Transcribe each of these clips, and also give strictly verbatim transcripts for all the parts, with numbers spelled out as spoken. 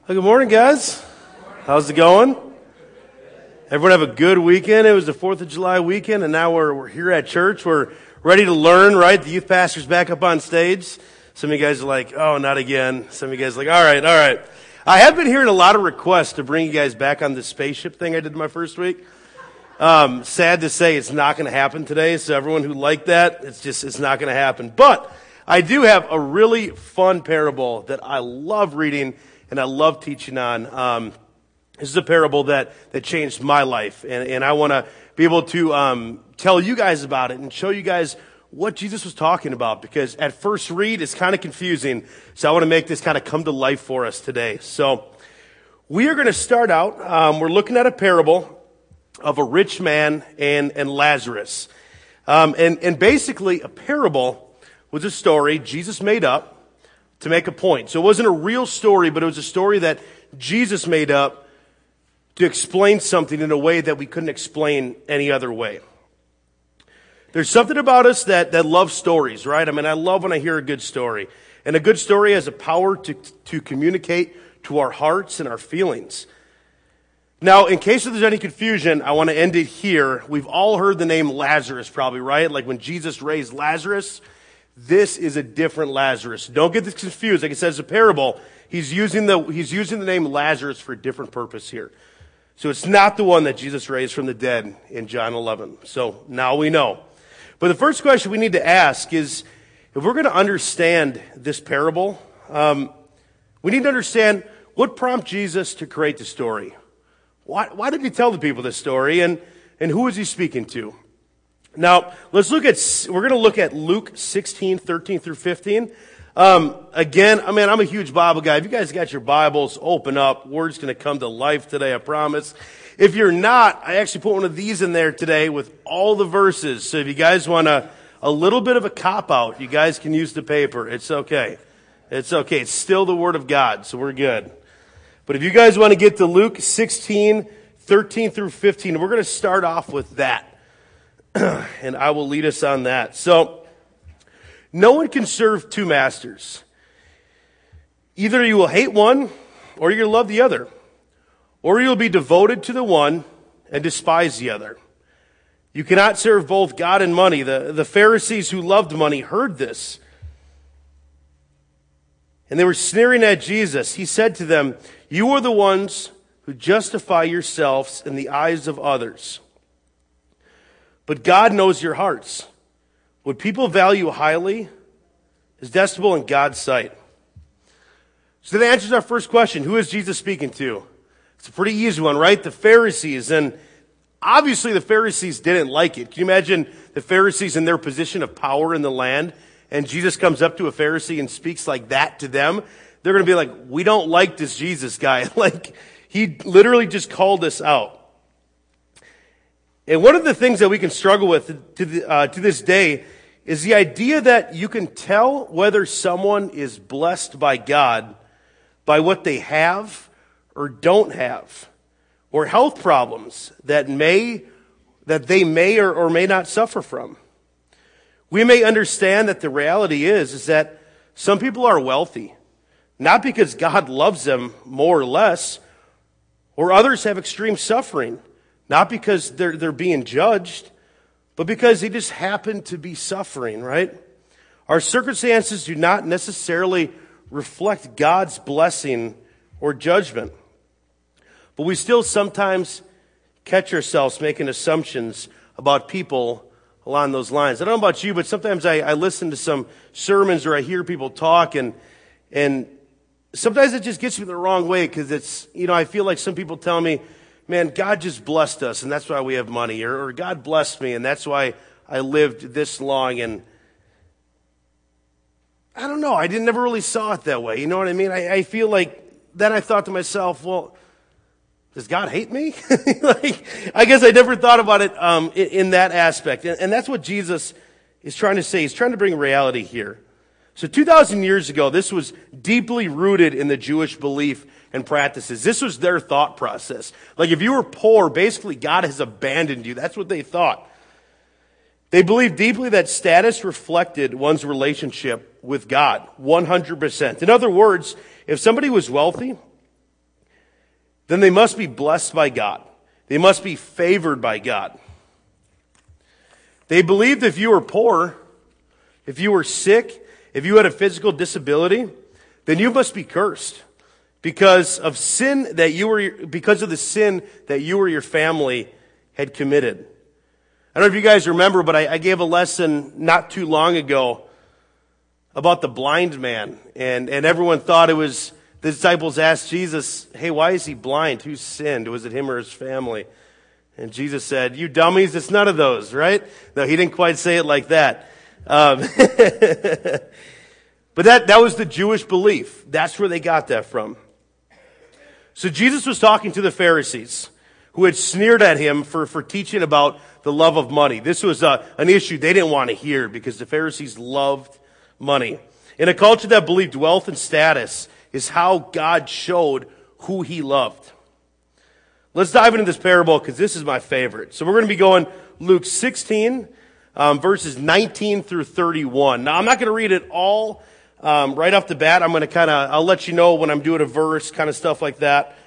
Well, good morning, guys. How's it going? Everyone have a good weekend. It was the fourth of July weekend, and now we're, we're here at church. We're ready to learn, right? The youth pastor's back up on stage. Some of you guys are like, oh, not again. Some of you guys are like, all right, all right. I have been hearing a lot of requests to bring you guys back on this spaceship thing I did my first week. Um, sad to say it's not going to happen today, so everyone who liked that, it's just, it's not going to happen. But I do have a really fun parable that I love reading and I love teaching on. Um, this is a parable that, that changed my life, and, and I want to be able to um, tell you guys about it and show you guys what Jesus was talking about, because at first read it's kind of confusing, so I want to make this kind of come to life for us today. So we are going to start out, um, we're looking at a parable of a rich man and, and Lazarus. Um, and, and basically a parable was a story Jesus made up to make a point. So it wasn't a real story, but it was a story that Jesus made up to explain something in a way that we couldn't explain any other way. There's something about us that, that loves stories, right? I mean, I love when I hear a good story. And a good story has a power to, to communicate to our hearts and our feelings. Now, in case there's any confusion, I want to end it here. We've all heard the name Lazarus probably, right? Like when Jesus raised Lazarus, this is a different Lazarus. Don't get this confused. Like it says, a parable. He's using the, he's using the name Lazarus for a different purpose here. So it's not the one that Jesus raised from the dead in John eleven. So now we know. But the first question we need to ask is, if we're going to understand this parable, um, we need to understand what prompted Jesus to create the story. Why, why did he tell the people this story, and, and who is he speaking to? Now, let's look at, we're going to look at Luke sixteen, thirteen through fifteen. Um, again, I mean, I'm a huge Bible guy. If you guys got your Bibles, open up. Word's going to come to life today, I promise. If you're not, I actually put one of these in there today with all the verses. So if you guys want a, a little bit of a cop-out, you guys can use the paper. It's okay. It's okay. It's still the Word of God, so we're good. But if you guys want to get to Luke sixteen, thirteen through fifteen, we're going to start off with that. And I will lead us on that. So, no one can serve two masters. Either you will hate one, or you'll love the other. Or you'll be devoted to the one and despise the other. You cannot serve both God and money. The, the Pharisees who loved money heard this, and they were sneering at Jesus. He said to them, "You are the ones who justify yourselves in the eyes of others. But God knows your hearts. What people value highly is detestable in God's sight." So that answers our first question. Who is Jesus speaking to? It's a pretty easy one, right? The Pharisees. And obviously the Pharisees didn't like it. Can you imagine the Pharisees in their position of power in the land, and Jesus comes up to a Pharisee and speaks like that to them? They're going to be like, we don't like this Jesus guy. Like, he literally just called us out. And one of the things that we can struggle with to, the, uh, to this day is the idea that you can tell whether someone is blessed by God by what they have or don't have, or health problems that may, that they may or, or may not suffer from. We may understand that the reality is, is that some people are wealthy, not because God loves them more or less, or others have extreme suffering, not because they're, they're being judged, but because they just happen to be suffering, right? Our circumstances do not necessarily reflect God's blessing or judgment. But we still sometimes catch ourselves making assumptions about people along those lines. I don't know about you, but sometimes I, I listen to some sermons or I hear people talk, and and sometimes it just gets me the wrong way, because it's, you know, I feel like some people tell me, man, God just blessed us and that's why we have money, or, or God blessed me and that's why I lived this long. And I don't know, I didn't never really saw it that way. You know what I mean? I, I feel like then I thought to myself, well, does God hate me? Like, I guess I never thought about it um, in, in that aspect. And, and that's what Jesus is trying to say. He's trying to bring reality here. So two thousand years ago, this was deeply rooted in the Jewish belief and practices. This was their thought process. Like, if you were poor, basically God has abandoned you. That's what they thought. They believed deeply that status reflected one's relationship with God, one hundred percent. In other words, if somebody was wealthy, then they must be blessed by God. They must be favored by God. They believed if you were poor, if you were sick, if you had a physical disability, then you must be cursed because of sin that you were, because of the sin that you or your family had committed. I don't know if you guys remember, but I, I gave a lesson not too long ago about the blind man, and, and everyone thought it was, the disciples asked Jesus, hey, why is he blind? Who sinned? Was it him or his family? And Jesus said, you dummies, it's none of those, right? No, he didn't quite say it like that. Um, but that, that was the Jewish belief. That's where they got that from. So Jesus was talking to the Pharisees who had sneered at him for, for teaching about the love of money. This was a, an issue they didn't want to hear because the Pharisees loved money. In a culture that believed wealth and status is how God showed who he loved. Let's dive into this parable because this is my favorite. So we're going to be going Luke sixteen, um, verses nineteen through thirty-one. Now I'm not going to read it all um, right off the bat. I'm going to kind of, I'll let you know when I'm doing a verse, kind of stuff like that.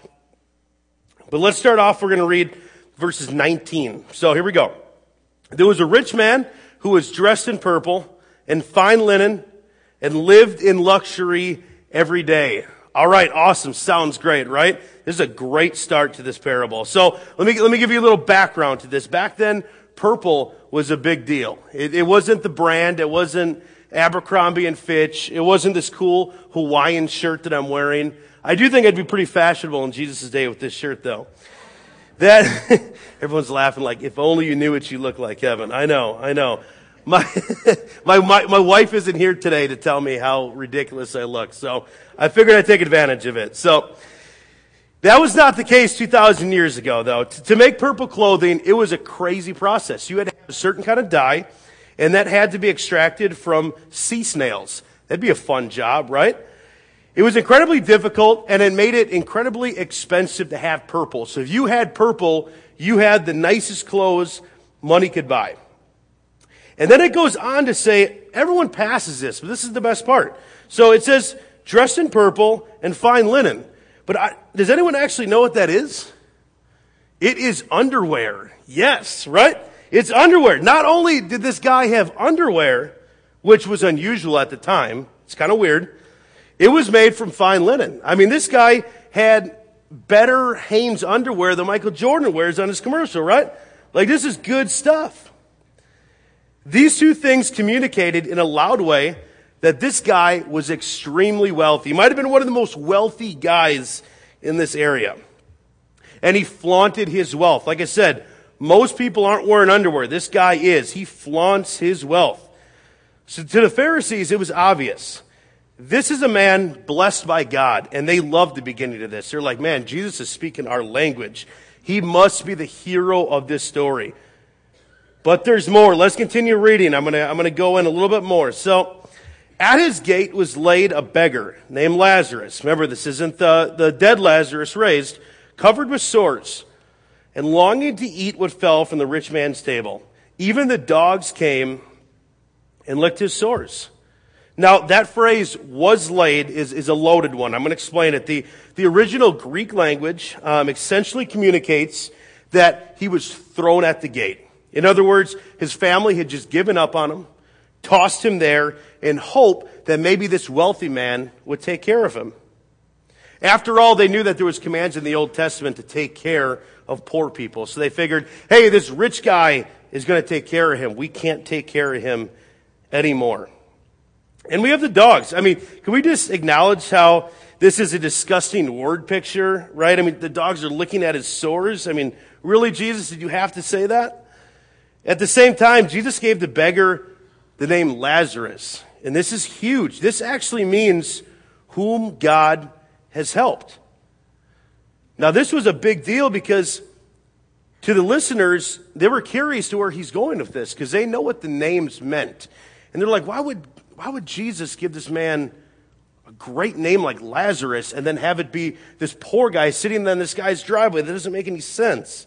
But let's start off, we're going to read verses nineteen. So here we go. There was a rich man who was dressed in purple and fine linen and lived in luxury every day. All right, awesome. Sounds great, right? This is a great start to this parable. So let me let me give you a little background to this. Back then, purple was a big deal. It, it wasn't the brand. It wasn't Abercrombie and Fitch. It wasn't this cool Hawaiian shirt that I'm wearing. I do think I'd be pretty fashionable in Jesus' day with this shirt, though. That everyone's laughing like, if only you knew what you look like, Kevin. I know, I know. My, my, my, my wife isn't here today to tell me how ridiculous I look, so I figured I'd take advantage of it. So, that was not the case two thousand years ago, though. To, to make purple clothing, it was a crazy process. You had to have a certain kind of dye, and that had to be extracted from sea snails. That'd be a fun job, right? It was incredibly difficult, and it made it incredibly expensive to have purple. So if you had purple, you had the nicest clothes money could buy. And then it goes on to say, everyone passes this, but this is the best part. So it says, dressed in purple and fine linen. But I, does anyone actually know what that is? It is underwear. Yes, right? It's underwear. Not only did this guy have underwear, which was unusual at the time, it's kind of weird, it was made from fine linen. I mean, this guy had better Hanes underwear than Michael Jordan wears on his commercial, right? Like, this is good stuff. These two things communicated in a loud way that this guy was extremely wealthy. He might have been one of the most wealthy guys in this area. And he flaunted his wealth. Like I said, most people aren't wearing underwear. This guy is. He flaunts his wealth. So to the Pharisees, it was obvious. This is a man blessed by God. And they loved the beginning of this. They're like, man, Jesus is speaking our language. He must be the hero of this story. But there's more. Let's continue reading. I'm going to I'm going to go in a little bit more. So, at his gate was laid a beggar named Lazarus. Remember, this isn't the, the dead Lazarus raised, covered with sores, and longing to eat what fell from the rich man's table. Even the dogs came and licked his sores. Now, that phrase, was laid, is, is a loaded one. I'm going to explain it. The, the original Greek language um, essentially communicates that he was thrown at the gate. In other words, his family had just given up on him, tossed him there in hope that maybe this wealthy man would take care of him. After all, they knew that there was commands in the Old Testament to take care of poor people. So they figured, hey, this rich guy is going to take care of him. We can't take care of him anymore. And we have the dogs. I mean, can we just acknowledge how this is a disgusting word picture, right? I mean, the dogs are licking at his sores. I mean, really, Jesus, did you have to say that? At the same time, Jesus gave the beggar the name Lazarus. And this is huge. This actually means whom God has helped. Now, this was a big deal because to the listeners, they were curious to where he's going with this because they know what the names meant. And they're like, why would why would Jesus give this man a great name like Lazarus and then have it be this poor guy sitting on this guy's driveway? That doesn't make any sense.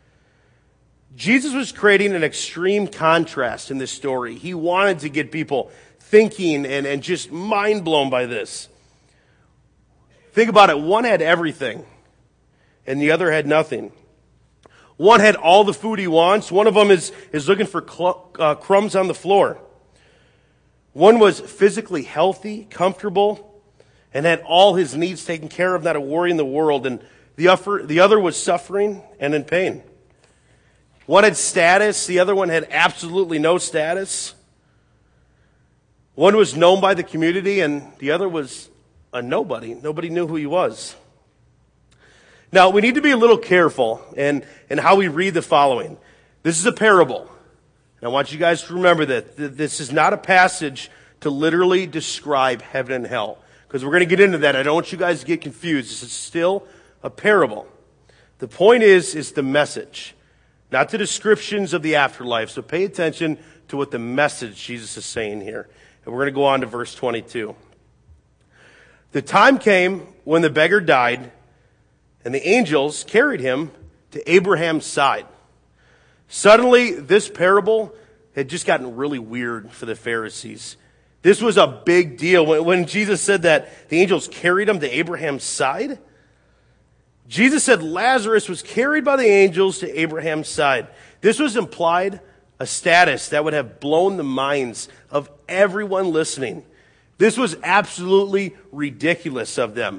Jesus was creating an extreme contrast in this story. He wanted to get people thinking and, and just mind blown by this. Think about it. One had everything. and the other had nothing. One had all the food he wants. One of them is, is looking for cl- uh, crumbs on the floor. One was physically healthy, comfortable, and had all his needs taken care of, not a worry in the world. And the, upper, the other was suffering and in pain. One had status. The other one had absolutely no status. One was known by the community, and the other was a nobody. Nobody knew who he was. Now, we need to be a little careful in, in how we read the following. This is a parable. And I want you guys to remember that this is not a passage to literally describe heaven and hell. Because we're going to get into that. I don't want you guys to get confused. This is still a parable. The point is, is the message, not the descriptions of the afterlife. So pay attention to what the message Jesus is saying here. And we're going to go on to verse twenty-two. The time came when the beggar died, and the angels carried him to Abraham's side. Suddenly, this parable had just gotten really weird for the Pharisees. This was a big deal. When Jesus said that the angels carried him to Abraham's side, Jesus said Lazarus was carried by the angels to Abraham's side. This was implied a status that would have blown the minds of everyone listening. This was absolutely ridiculous of them.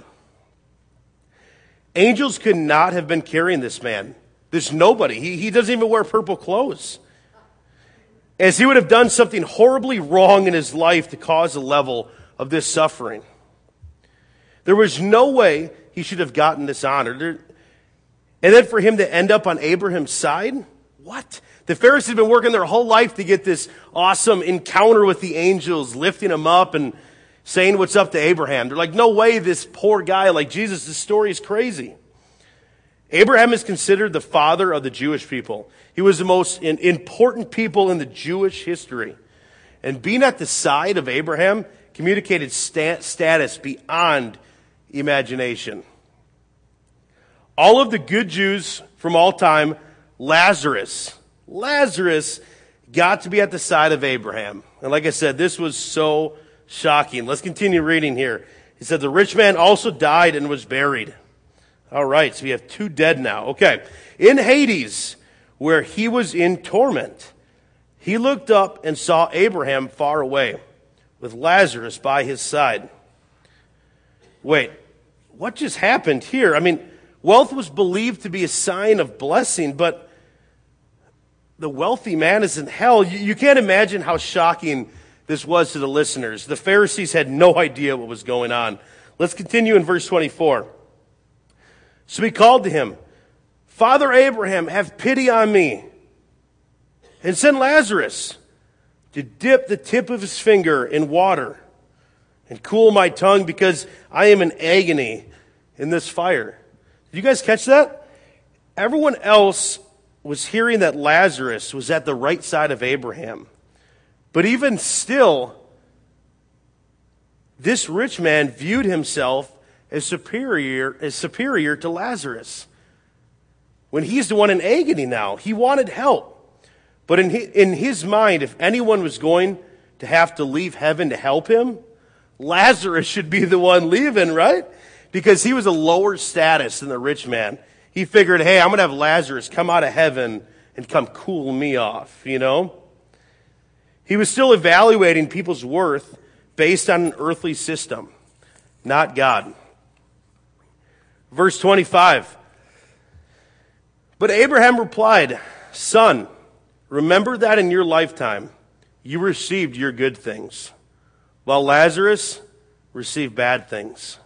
Angels could not have been carrying this man. This nobody. He, he doesn't even wear purple clothes. As he would have done something horribly wrong in his life to cause a level of this suffering. There was no way he should have gotten this honor. There, and then for him to end up on Abraham's side? What? The Pharisees have been working their whole life to get this awesome encounter with the angels, lifting him up and saying what's up to Abraham. They're like, no way this poor guy like Jesus, this story is crazy. Abraham is considered the father of the Jewish people. He was the most important people in the Jewish history. And being at the side of Abraham communicated stat- status beyond imagination. All of the good Jews from all time, Lazarus, Lazarus got to be at the side of Abraham. And like I said, this was so shocking. Let's continue reading here. He said, the rich man also died and was buried. All right, so we have two dead now. Okay. In Hades, where he was in torment, he looked up and saw Abraham far away, with Lazarus by his side. Wait, what just happened here? I mean, wealth was believed to be a sign of blessing, but the wealthy man is in hell. You, you can't imagine how shocking this was to the listeners. The Pharisees had no idea what was going on. Let's continue in verse twenty-four. So he called to him, Father Abraham, have pity on me, and send Lazarus to dip the tip of his finger in water and cool my tongue, because I am in agony in this fire. Did you guys catch that? Everyone else was hearing that Lazarus was at the right side of Abraham. But even still, this rich man viewed himself as superior, as superior to Lazarus. When he's the one in agony now, he wanted help. But in his, in his mind, if anyone was going to have to leave heaven to help him, Lazarus should be the one leaving, right? Because he was a lower status than the rich man. He figured, hey, I'm going to have Lazarus come out of heaven and come cool me off, you know? He was still evaluating people's worth based on an earthly system, not God. Verse twenty-five. But Abraham replied, Son, remember that in your lifetime you received your good things, while Lazarus received bad things.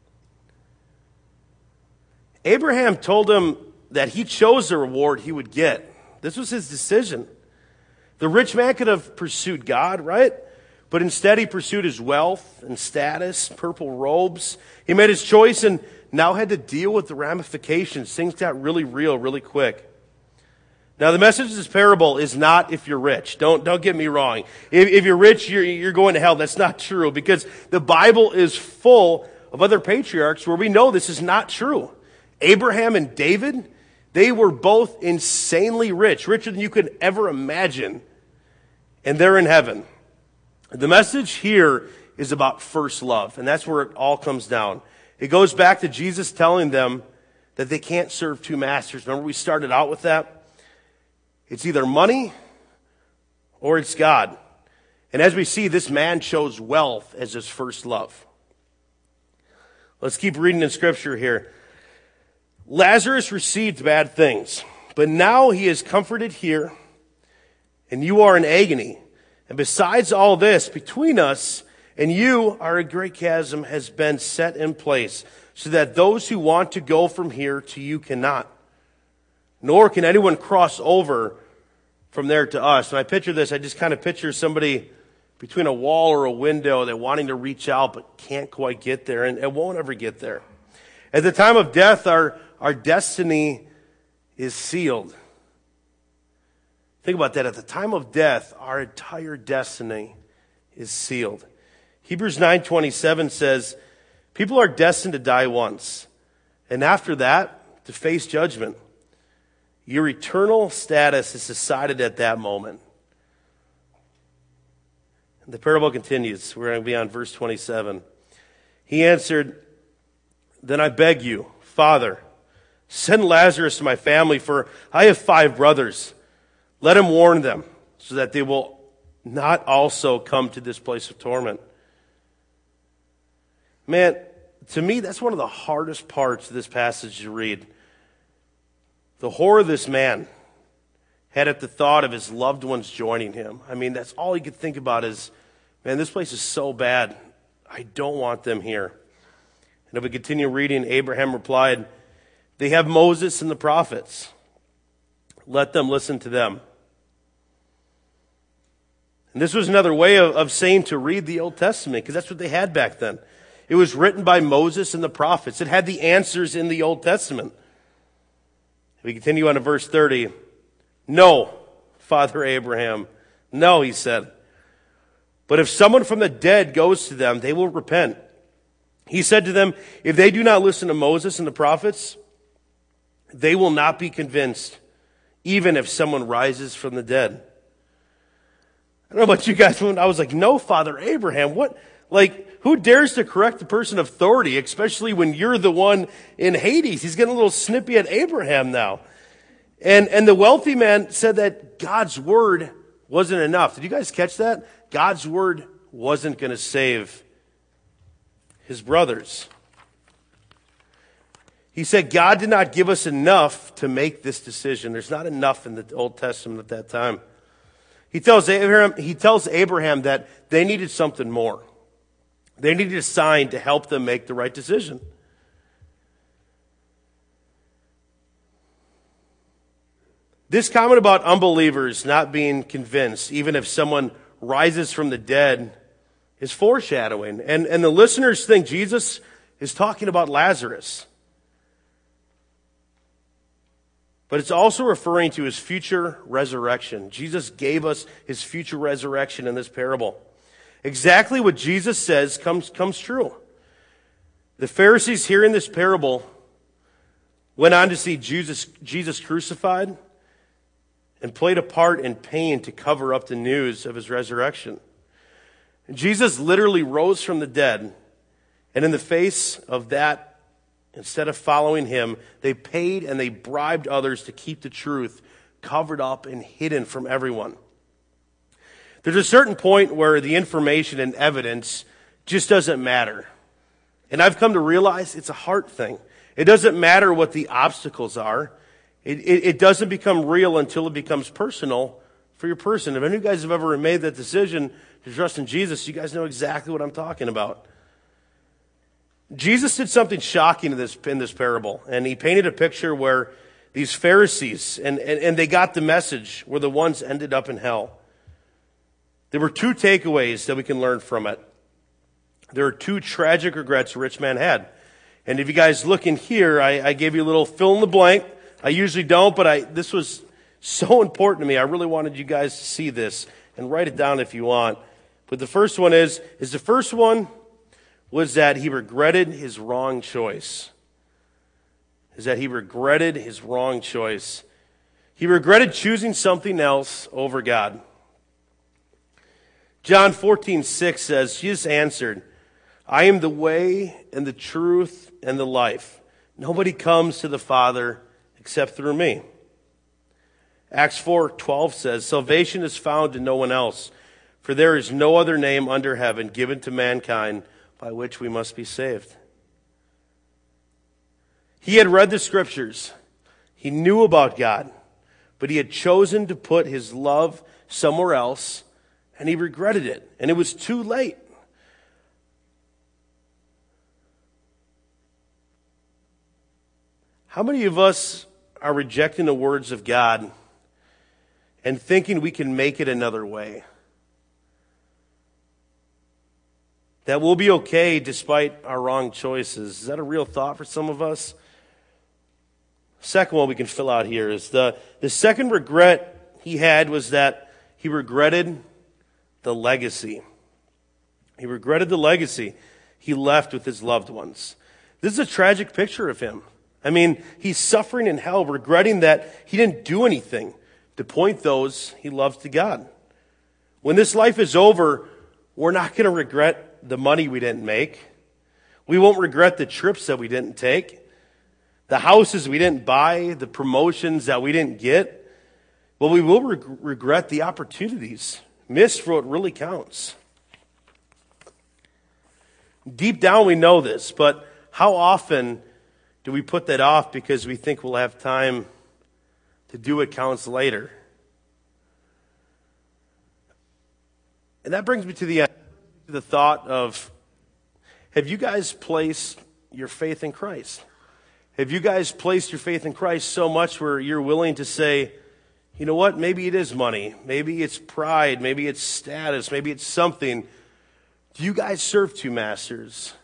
Abraham told him that he chose the reward he would get. This was his decision. The rich man could have pursued God, right? But instead he pursued his wealth and status, purple robes. He made his choice and now had to deal with the ramifications. Things got really real really quick. Now the message of this parable is not if you're rich. Don't, don't get me wrong. If, if you're rich, you're, you're going to hell. That's not true, because the Bible is full of other patriarchs where we know this is not true. Abraham and David, they were both insanely rich, richer than you could ever imagine. And they're in heaven. The message here is about first love, and that's where it all comes down. It goes back to Jesus telling them that they can't serve two masters. Remember we started out with that? It's either money or it's God. And as we see, this man chose wealth as his first love. Let's keep reading in Scripture here. Lazarus received bad things, but now he is comforted here, and you are in agony. And besides all this, between us and you are a great chasm has been set in place, so that those who want to go from here to you cannot, nor can anyone cross over from there to us. When I picture this, I just kind of picture somebody between a wall or a window that wanting to reach out but can't quite get there, and, and won't ever get there. At the time of death, our, our destiny is sealed. Think about that. At the time of death, our entire destiny is sealed. Hebrews nine twenty-seven says, people are destined to die once, and after that, to face judgment. Your eternal status is decided at that moment. And the parable continues. We're going to be on verse twenty-seven. He answered, then I beg you, Father, send Lazarus to my family, for I have five brothers. Let him warn them, so that they will not also come to this place of torment. Man, to me, that's one of the hardest parts of this passage to read. The horror this man had at the thought of his loved ones joining him. I mean, that's all he could think about is, man, this place is so bad. I don't want them here. And if we continue reading, Abraham replied, they have Moses and the prophets. Let them listen to them. And this was another way of, of saying to read the Old Testament, because that's what they had back then. It was written by Moses and the prophets. It had the answers in the Old Testament. We continue on to verse thirty. No, Father Abraham. No, he said. But if someone from the dead goes to them, they will repent. He said to them, if they do not listen to Moses and the prophets, they will not be convinced, even if someone rises from the dead. I don't know about you guys, when I was like, no, Father Abraham, what, like, who dares to correct the person of authority, especially when you're the one in Hades? He's getting a little snippy at Abraham now. And, and the wealthy man said that God's word wasn't enough. Did you guys catch that? God's word wasn't going to save his brothers. He said God did not give us enough to make this decision. There's not enough in the Old Testament at that time. He tells Abraham, he tells Abraham that they needed something more. They needed a sign to help them make the right decision. This comment about unbelievers not being convinced, even if someone rises from the dead, is foreshadowing. And, and the listeners think Jesus is talking about Lazarus. But it's also referring to his future resurrection. Jesus gave us his future resurrection in this parable. Exactly what Jesus says comes, comes true. The Pharisees hearing this parable went on to see Jesus, Jesus crucified and played a part in pain to cover up the news of his resurrection. Jesus literally rose from the dead, and in the face of that, instead of following him, they paid and they bribed others to keep the truth covered up and hidden from everyone. There's a certain point where the information and evidence just doesn't matter. And I've come to realize it's a heart thing. It doesn't matter what the obstacles are. It, it, it doesn't become real until it becomes personal for your person. If any of you guys have ever made that decision to trust in Jesus, you guys know exactly what I'm talking about. Jesus did something shocking in this, in this parable, and he painted a picture where these Pharisees, and, and, and they got the message, were the ones ended up in hell. There were two takeaways that we can learn from it. There are two tragic regrets a rich man had. And if you guys look in here, I, I gave you a little fill in the blank. I usually don't, but I this was so important to me. I really wanted you guys to see this and write it down if you want. But the first one is, is the first one was that he regretted his wrong choice. Is that he regretted his wrong choice. He regretted choosing something else over God. John fourteen six says, Jesus answered, I am the way and the truth and the life. Nobody comes to the Father except through me. Acts four twelve says, salvation is found in no one else, for there is no other name under heaven given to mankind by which we must be saved. He had read the scriptures. He knew about God, but he had chosen to put his love somewhere else, and he regretted it, and it was too late. How many of us are rejecting the words of God and thinking we can make it another way? That we'll be okay despite our wrong choices. Is that a real thought for some of us? Second one we can fill out here is the, the second regret he had was that he regretted the legacy. He regretted the legacy he left with his loved ones. This is a tragic picture of him. I mean, he's suffering in hell, regretting that he didn't do anything to point those he loves to God. When this life is over, we're not going to regret the money we didn't make. We won't regret the trips that we didn't take, the houses we didn't buy, the promotions that we didn't get. But we will reg- regret the opportunities missed for what really counts. Deep down we know this, but how often do we put that off because we think we'll have time to do what counts later? And that brings me to the end, the thought of, have you guys placed your faith in Christ? Have you guys placed your faith in Christ so much where you're willing to say, you know what, maybe it is money, maybe it's pride, maybe it's status, maybe it's something. Do you guys serve two masters?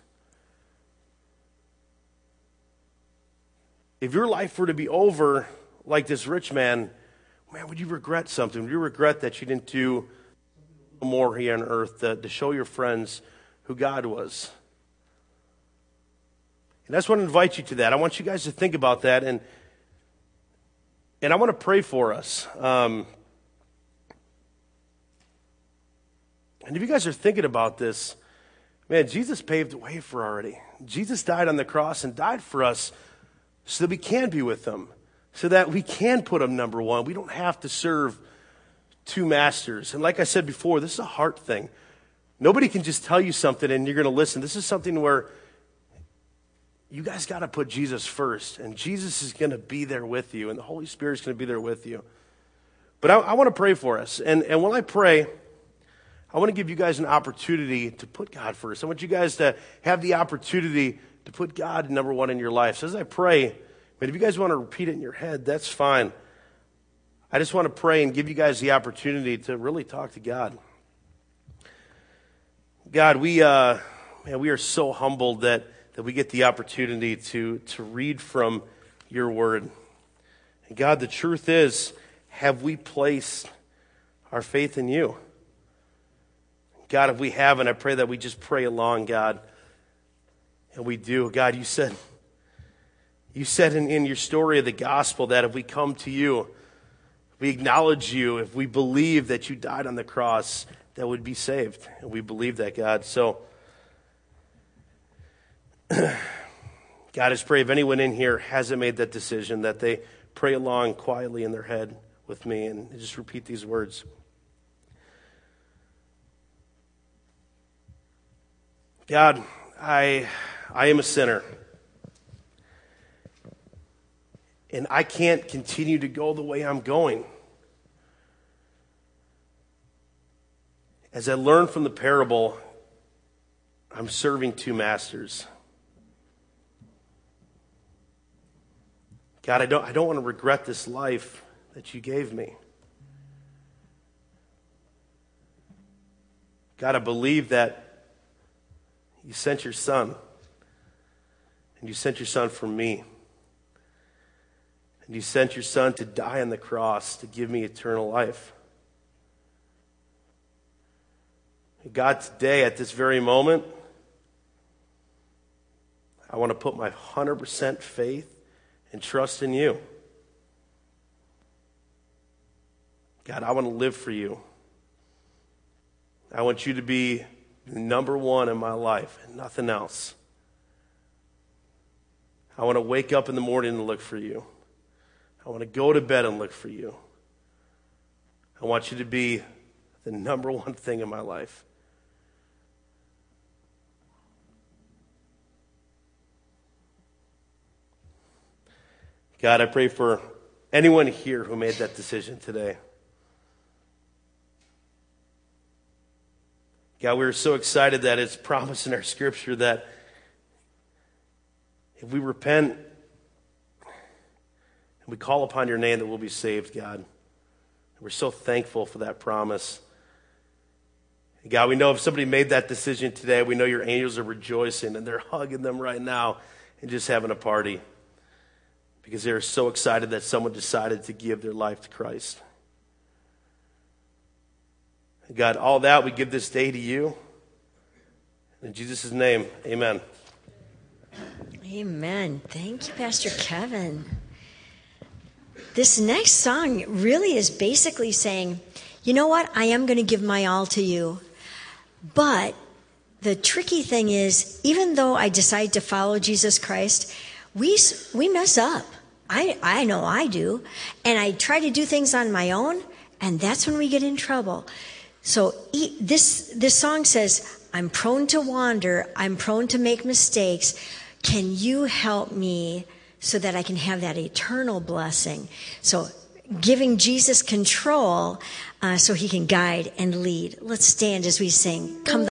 If your life were to be over like this rich man, man, would you regret something? Would you regret that you didn't do more here on earth to, to show your friends who God was? And I just want to invite you to that. I want you guys to think about that, and and I want to pray for us. Um, and if you guys are thinking about this, man, Jesus paved the way for already. Jesus died on the cross and died for us so that we can be with him, so that we can put him number one. We don't have to serve two masters. And like I said before, this is a heart thing. Nobody can just tell you something and you're going to listen. This is something where you guys got to put Jesus first, and Jesus is going to be there with you, and the Holy Spirit is going to be there with you. But I, I want to pray for us. And, and when I pray, I want to give you guys an opportunity to put God first. I want you guys to have the opportunity to put God number one in your life. So as I pray, but if you guys want to repeat it in your head, that's fine. I just want to pray and give you guys the opportunity to really talk to God. God, we uh, man, we are so humbled that, that we get the opportunity to, to read from your word. And God, the truth is, have we placed our faith in you? God, if we haven't, I pray that we just pray along, God. And we do. God, you said, you said in, in your story of the gospel that if we come to you, we acknowledge you, if we believe that you died on the cross, that would be saved. And we believe that, God. So, God, I just pray if anyone in here hasn't made that decision, that they pray along quietly in their head with me and just repeat these words. God, I I am a sinner. And I can't continue to go the way I'm going. As I learned from the parable, I'm serving two masters. God, I don't, I don't want to regret this life that you gave me. God, I believe that you sent your son. And you sent your son for me. And you sent your son to die on the cross to give me eternal life. God, today, at this very moment, I want to put my one hundred percent faith and trust in you. God, I want to live for you. I want you to be number one in my life and nothing else. I want to wake up in the morning and look for you. I want to go to bed and look for you. I want you to be the number one thing in my life. God, I pray for anyone here who made that decision today. God, we are so excited that it's promised in our scripture that if we repent and we call upon your name, that we'll be saved, God. And we're so thankful for that promise. And God, we know if somebody made that decision today, we know your angels are rejoicing and they're hugging them right now and just having a party because they're so excited that someone decided to give their life to Christ. And God, all that, we give this day to you. In Jesus' name, amen. Amen. Thank you, Pastor Kevin. This next song really is basically saying, you know what? I am going to give my all to you. But the tricky thing is, even though I decide to follow Jesus Christ, we we mess up. I, I know I do. And I try to do things on my own, and that's when we get in trouble. So this this song says, I'm prone to wander. I'm prone to make mistakes. Can you help me so that I can have that eternal blessing? So giving Jesus control uh, so he can guide and lead. Let's stand as we sing, Come